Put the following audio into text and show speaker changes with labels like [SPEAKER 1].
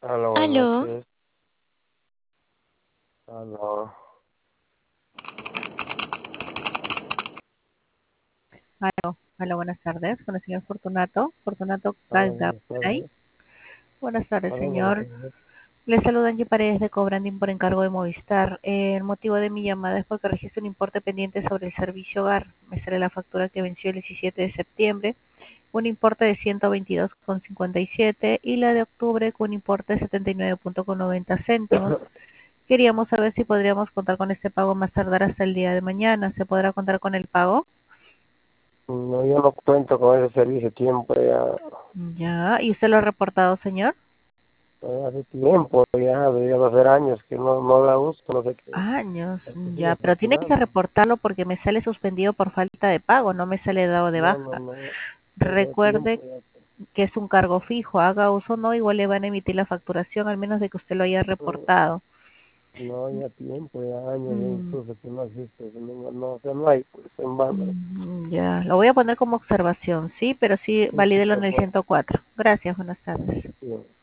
[SPEAKER 1] Hola, buenas
[SPEAKER 2] Aló,
[SPEAKER 1] noches. Hola.
[SPEAKER 2] hola, buenas tardes. Con el señor Fortunato. Fortunato
[SPEAKER 1] Hola,
[SPEAKER 2] Galda,
[SPEAKER 1] buenas
[SPEAKER 2] por ahí.
[SPEAKER 1] tardes.
[SPEAKER 2] Buenas tardes,
[SPEAKER 1] Hola, buenas
[SPEAKER 2] señor.
[SPEAKER 1] tardes.
[SPEAKER 2] Le saluda Angie Paredes de Cobranding por encargo de Movistar. El motivo de mi llamada es porque registro un importe pendiente sobre el servicio hogar. Me sale la factura que venció el 17 de septiembre, un importe de 122,57 y la de octubre con un importe de 79,90 céntimos. Queríamos saber si podríamos contar con este pago más tardar hasta el día de mañana. ¿Se podrá contar con el pago?
[SPEAKER 1] No, yo no cuento con ese servicio tiempo ya.
[SPEAKER 2] Ya, ¿y usted lo ha reportado, señor?
[SPEAKER 1] Hace tiempo ya, debería hacer años que no la uso, no sé qué.
[SPEAKER 2] Años,
[SPEAKER 1] Porque sigue
[SPEAKER 2] ya, pero tiene que
[SPEAKER 1] facturando.
[SPEAKER 2] reportarlo porque me sale suspendido por falta de pago, no me sale dado de
[SPEAKER 1] No, no,
[SPEAKER 2] baja.
[SPEAKER 1] no. Hace tiempo
[SPEAKER 2] Recuerde
[SPEAKER 1] ya.
[SPEAKER 2] que es un cargo fijo, haga uso o no, igual le van a emitir la facturación al menos de que usted lo haya
[SPEAKER 1] Mm,
[SPEAKER 2] reportado.
[SPEAKER 1] No, ya tiempo, ya años
[SPEAKER 2] Mm,
[SPEAKER 1] incluso que no existe. Que no, o sea, no hay, pues, en vano.
[SPEAKER 2] ya, lo voy a poner como observación, sí, pero sí,
[SPEAKER 1] Sí, sí,
[SPEAKER 2] valídelo en
[SPEAKER 1] por
[SPEAKER 2] el
[SPEAKER 1] favor.
[SPEAKER 2] 104. Gracias, buenas tardes.
[SPEAKER 1] Sí.